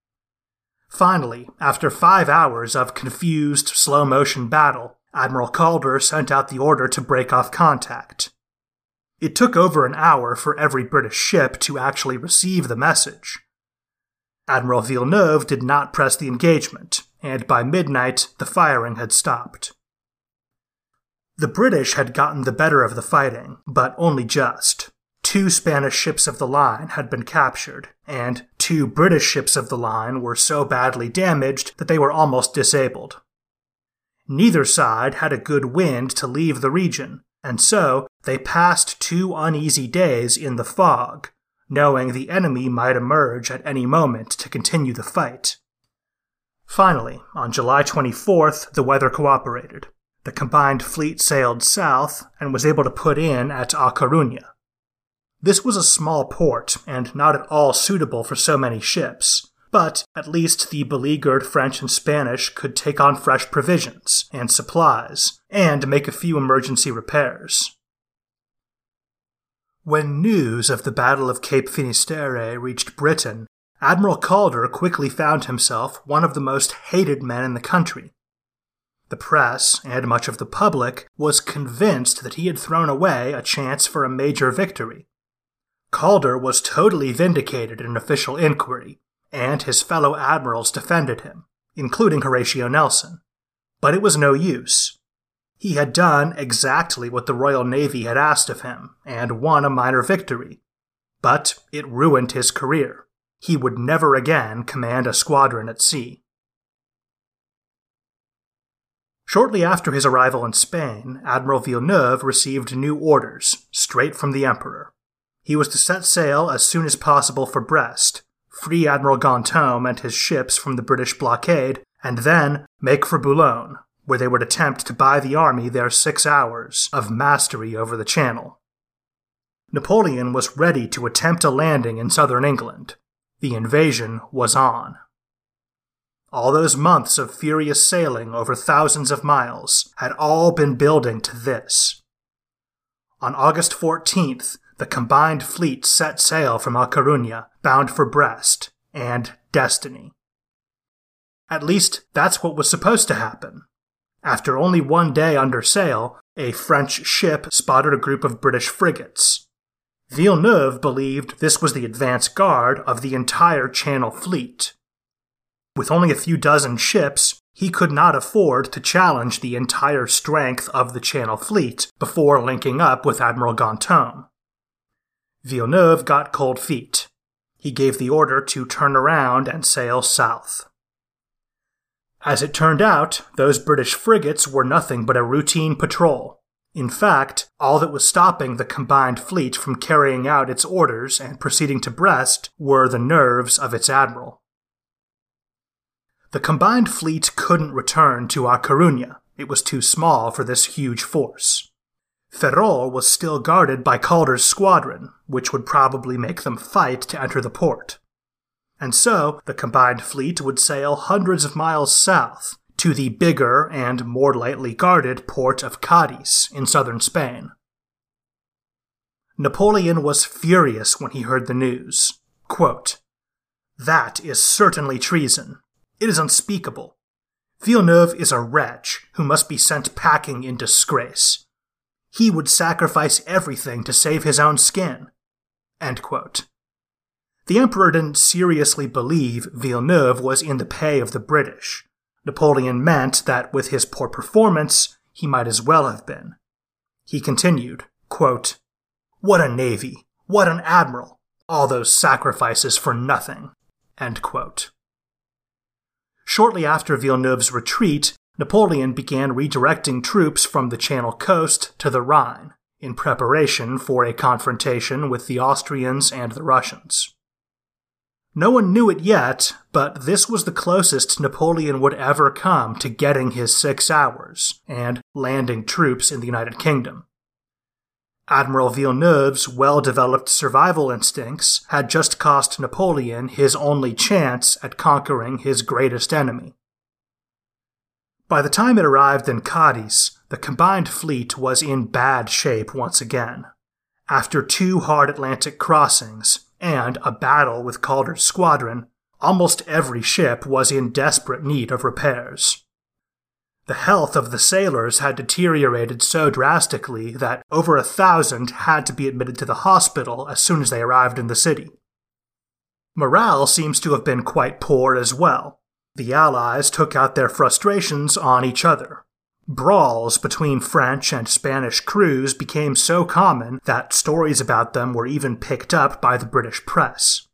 Finally, after 5 hours of confused, slow-motion battle, Admiral Calder sent out the order to break off contact. It took over an hour for every British ship to actually receive the message. Admiral Villeneuve did not press the engagement, and by midnight the firing had stopped. The British had gotten the better of the fighting, but only just. 2 Spanish ships of the line had been captured, and 2 British ships of the line were so badly damaged that they were almost disabled. Neither side had a good wind to leave the region, and so they passed 2 uneasy days in the fog, knowing the enemy might emerge at any moment to continue the fight. Finally, on July 24th, the weather cooperated. The combined fleet sailed south and was able to put in at A Coruña. This was a small port and not at all suitable for so many ships, but at least the beleaguered French and Spanish could take on fresh provisions and supplies, and make a few emergency repairs. When news of the Battle of Cape Finisterre reached Britain, Admiral Calder quickly found himself one of the most hated men in the country. The press, and much of the public, was convinced that he had thrown away a chance for a major victory. Calder was totally vindicated in an official inquiry, and his fellow admirals defended him, including Horatio Nelson. But it was no use. He had done exactly what the Royal Navy had asked of him, and won a minor victory. But it ruined his career. He would never again command a squadron at sea. Shortly after his arrival in Spain, Admiral Villeneuve received new orders, straight from the Emperor. He was to set sail as soon as possible for Brest, free Admiral Ganteaume and his ships from the British blockade, and then make for Boulogne, where they would attempt to buy the army their 6 hours of mastery over the Channel. Napoleon was ready to attempt a landing in southern England. The invasion was on. All those months of furious sailing over thousands of miles had all been building to this. On August 14th, the combined fleet set sail from A Coruña, bound for Brest and destiny. At least, that's what was supposed to happen. After only 1 day under sail, a French ship spotted a group of British frigates. Villeneuve believed this was the advance guard of the entire Channel fleet. With only a few dozen ships, he could not afford to challenge the entire strength of the Channel fleet before linking up with Admiral Ganteaume. Villeneuve got cold feet. He gave the order to turn around and sail south. As it turned out, those British frigates were nothing but a routine patrol. In fact, all that was stopping the combined fleet from carrying out its orders and proceeding to Brest were the nerves of its admiral. The combined fleet couldn't return to A Coruña. It was too small for this huge force. Ferrol was still guarded by Calder's squadron, which would probably make them fight to enter the port. And so, the combined fleet would sail hundreds of miles south, to the bigger and more lightly guarded port of Cadiz in southern Spain. Napoleon was furious when he heard the news. Quote, "That is certainly treason. It is unspeakable. Villeneuve is a wretch who must be sent packing in disgrace. He would sacrifice everything to save his own skin." End quote. The Emperor didn't seriously believe Villeneuve was in the pay of the British. Napoleon meant that with his poor performance, he might as well have been. He continued, quote, "What a navy! What an admiral! All those sacrifices for nothing." End quote. Shortly after Villeneuve's retreat, Napoleon began redirecting troops from the Channel coast to the Rhine, in preparation for a confrontation with the Austrians and the Russians. No one knew it yet, but this was the closest Napoleon would ever come to getting his 6 hours and landing troops in the United Kingdom. Admiral Villeneuve's well-developed survival instincts had just cost Napoleon his only chance at conquering his greatest enemy. By the time it arrived in Cadiz, the combined fleet was in bad shape once again. After 2 hard Atlantic crossings and a battle with Calder's squadron, almost every ship was in desperate need of repairs. The health of the sailors had deteriorated so drastically that over 1,000 had to be admitted to the hospital as soon as they arrived in the city. Morale seems to have been quite poor as well. The Allies took out their frustrations on each other. Brawls between French and Spanish crews became so common that stories about them were even picked up by the British press.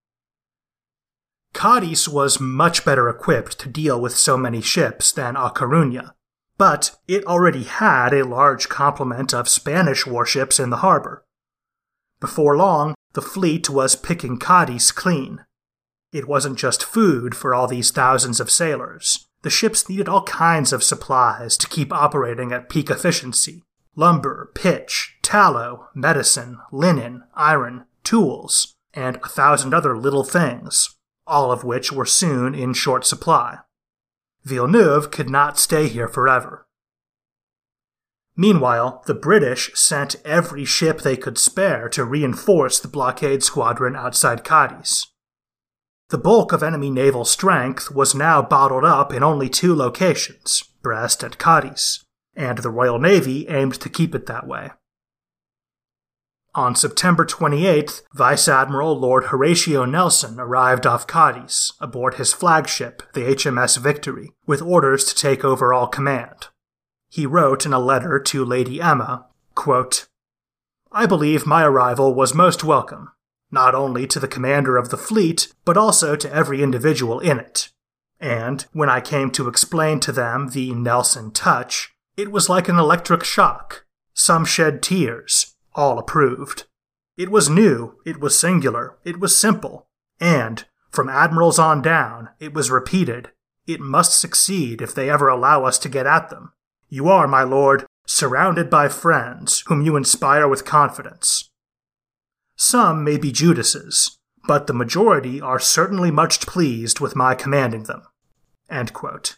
Cadiz was much better equipped to deal with so many ships than A Coruña, but it already had a large complement of Spanish warships in the harbor. Before long, the fleet was picking Cadiz clean. It wasn't just food for all these thousands of sailors. The ships needed all kinds of supplies to keep operating at peak efficiency. Lumber, pitch, tallow, medicine, linen, iron, tools, and 1,000 other little things, all of which were soon in short supply. Villeneuve could not stay here forever. Meanwhile, the British sent every ship they could spare to reinforce the blockade squadron outside Cadiz. The bulk of enemy naval strength was now bottled up in only 2 locations, Brest and Cadiz, and the Royal Navy aimed to keep it that way. On September 28th, Vice Admiral Lord Horatio Nelson arrived off Cadiz aboard his flagship, the HMS Victory, with orders to take over all command. He wrote in a letter to Lady Emma, quote, "I believe my arrival was most welcome, not only to the commander of the fleet, but also to every individual in it. And when I came to explain to them the Nelson touch, it was like an electric shock. Some shed tears. All approved. It was new, it was singular, it was simple, and, from admirals on down, it was repeated. It must succeed if they ever allow us to get at them. You are, my lord, surrounded by friends whom you inspire with confidence. Some may be Judases, but the majority are certainly much pleased with my commanding them." End quote.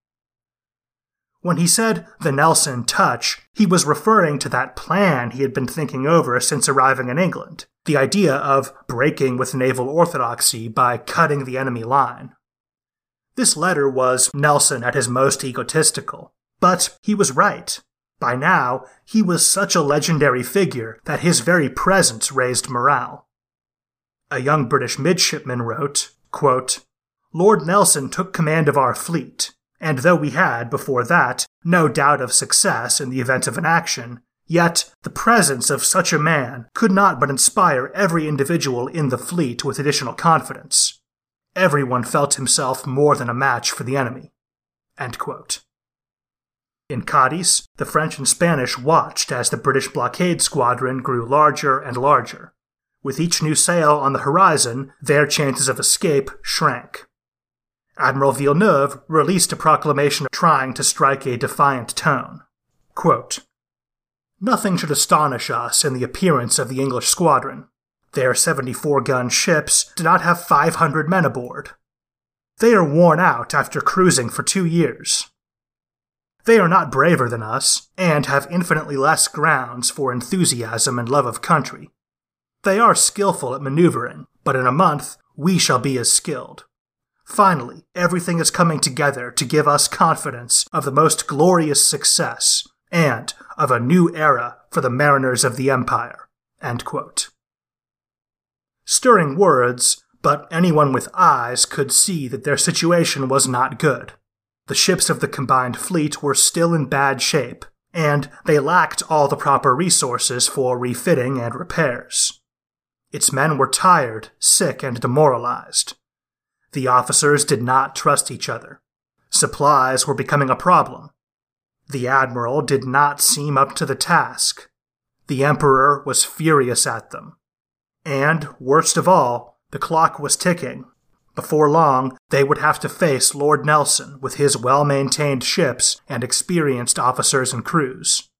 When he said the Nelson touch, he was referring to that plan he had been thinking over since arriving in England, the idea of breaking with naval orthodoxy by cutting the enemy line. This letter was Nelson at his most egotistical, but he was right. By now, he was such a legendary figure that his very presence raised morale. A young British midshipman wrote, quote, "Lord Nelson took command of our fleet, and though we had, before that, no doubt of success in the event of an action, yet the presence of such a man could not but inspire every individual in the fleet with additional confidence. Everyone felt himself more than a match for the enemy." End quote. In Cadiz, the French and Spanish watched as the British blockade squadron grew larger and larger. With each new sail on the horizon, their chances of escape shrank. Admiral Villeneuve released a proclamation trying to strike a defiant tone. Quote, "Nothing should astonish us in the appearance of the English squadron. Their 74-gun ships do not have 500 men aboard. They are worn out after cruising for 2 years. They are not braver than us, and have infinitely less grounds for enthusiasm and love of country. They are skillful at maneuvering, but in a month we shall be as skilled. Finally, everything is coming together to give us confidence of the most glorious success and of a new era for the mariners of the Empire." End quote. Stirring words, but anyone with eyes could see that their situation was not good. The ships of the combined fleet were still in bad shape, and they lacked all the proper resources for refitting and repairs. Its men were tired, sick, and demoralized. The officers did not trust each other. Supplies were becoming a problem. The admiral did not seem up to the task. The emperor was furious at them. And, worst of all, the clock was ticking. Before long, they would have to face Lord Nelson with his well-maintained ships and experienced officers and crews.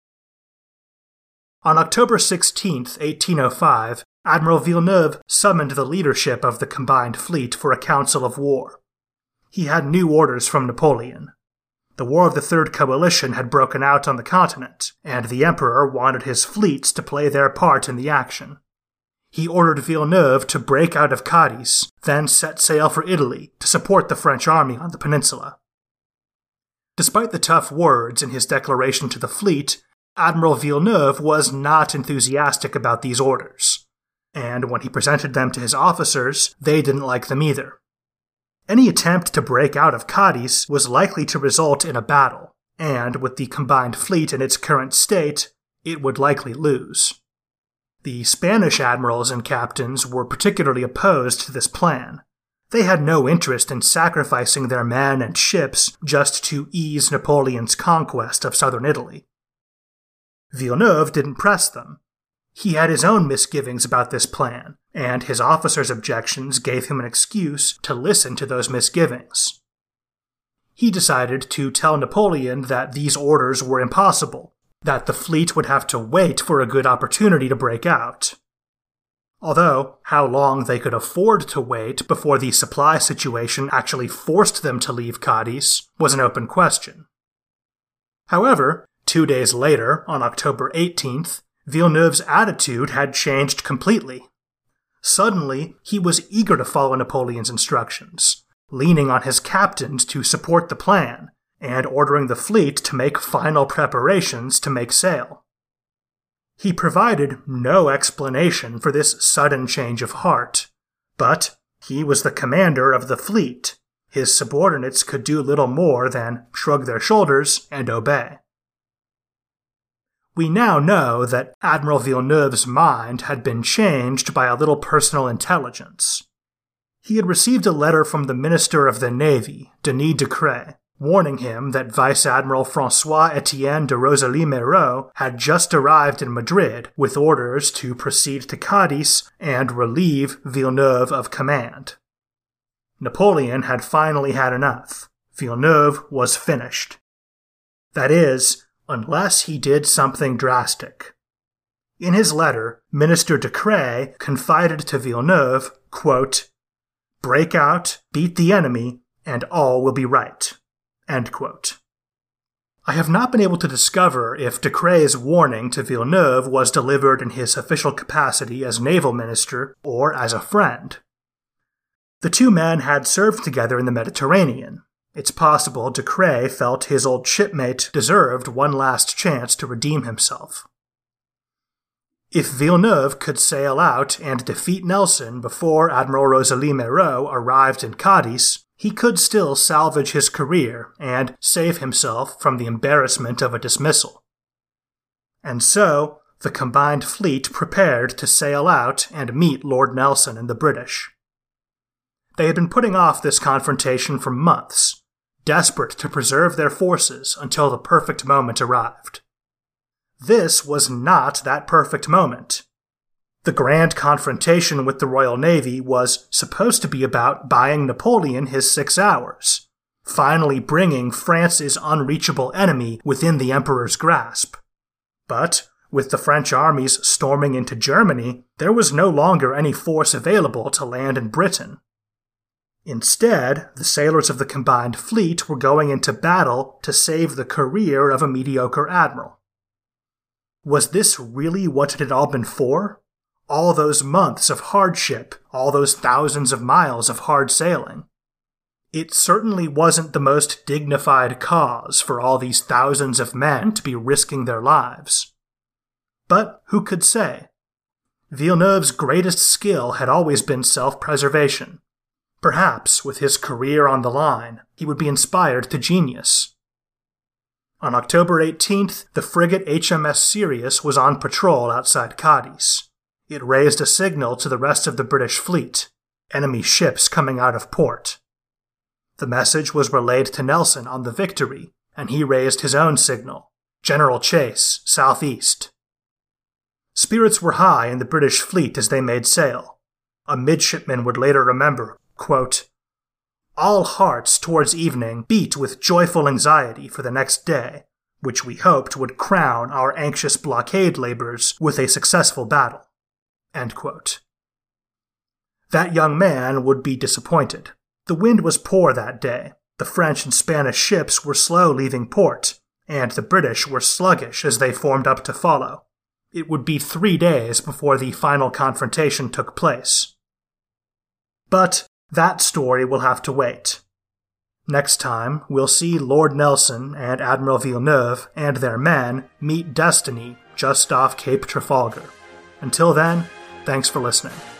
On October 16, 1805, Admiral Villeneuve summoned the leadership of the combined fleet for a council of war. He had new orders from Napoleon. The War of the Third Coalition had broken out on the continent, and the Emperor wanted his fleets to play their part in the action. He ordered Villeneuve to break out of Cadiz, then set sail for Italy to support the French army on the peninsula. Despite the tough words in his declaration to the fleet, Admiral Villeneuve was not enthusiastic about these orders, and when he presented them to his officers, they didn't like them either. Any attempt to break out of Cadiz was likely to result in a battle, and with the combined fleet in its current state, it would likely lose. The Spanish admirals and captains were particularly opposed to this plan. They had no interest in sacrificing their men and ships just to ease Napoleon's conquest of southern Italy. Villeneuve didn't press them. He had his own misgivings about this plan, and his officers' objections gave him an excuse to listen to those misgivings. He decided to tell Napoleon that these orders were impossible, that the fleet would have to wait for a good opportunity to break out. Although, how long they could afford to wait before the supply situation actually forced them to leave Cadiz was an open question. However, 2 days later, on October 18th, Villeneuve's attitude had changed completely. Suddenly, he was eager to follow Napoleon's instructions, leaning on his captains to support the plan, and ordering the fleet to make final preparations to make sail. He provided no explanation for this sudden change of heart, but he was the commander of the fleet. His subordinates could do little more than shrug their shoulders and obey. We now know that Admiral Villeneuve's mind had been changed by a little personal intelligence. He had received a letter from the Minister of the Navy, Denis Ducré, warning him that Vice Admiral François-Étienne de Rosalie-Méreau had just arrived in Madrid with orders to proceed to Cadiz and relieve Villeneuve of command. Napoleon had finally had enough. Villeneuve was finished. That is, unless he did something drastic. In his letter, Minister Ducré confided to Villeneuve, quote, "Break out, beat the enemy, and all will be right." End quote. I have not been able to discover if Ducré's warning to Villeneuve was delivered in his official capacity as naval minister or as a friend. The two men had served together in the Mediterranean. It's possible Ducré felt his old shipmate deserved one last chance to redeem himself. If Villeneuve could sail out and defeat Nelson before Admiral Rosalie-Méreau arrived in Cadiz, he could still salvage his career and save himself from the embarrassment of a dismissal. And so, the combined fleet prepared to sail out and meet Lord Nelson and the British. They had been putting off this confrontation for months, desperate to preserve their forces until the perfect moment arrived. This was not that perfect moment. The grand confrontation with the Royal Navy was supposed to be about buying Napoleon his 6 hours, finally bringing France's unreachable enemy within the Emperor's grasp. But, with the French armies storming into Germany, there was no longer any force available to land in Britain. Instead, the sailors of the combined fleet were going into battle to save the career of a mediocre admiral. Was this really what it had all been for? All those months of hardship, all those thousands of miles of hard sailing. It certainly wasn't the most dignified cause for all these thousands of men to be risking their lives. But who could say? Villeneuve's greatest skill had always been self-preservation. Perhaps, with his career on the line, he would be inspired to genius. On October 18th, the frigate HMS Sirius was on patrol outside Cadiz. It raised a signal to the rest of the British fleet, enemy ships coming out of port. The message was relayed to Nelson on the Victory, and he raised his own signal, General Chase, southeast. Spirits were high in the British fleet as they made sail. A midshipman would later remember, quote, "All hearts towards evening beat with joyful anxiety for the next day, which we hoped would crown our anxious blockade labors with a successful battle." End quote. That young man would be disappointed. The wind was poor that day, the French and Spanish ships were slow leaving port, and the British were sluggish as they formed up to follow. It would be 3 days before the final confrontation took place. But that story will have to wait. Next time, we'll see Lord Nelson and Admiral Villeneuve and their men meet destiny just off Cape Trafalgar. Until then, thanks for listening.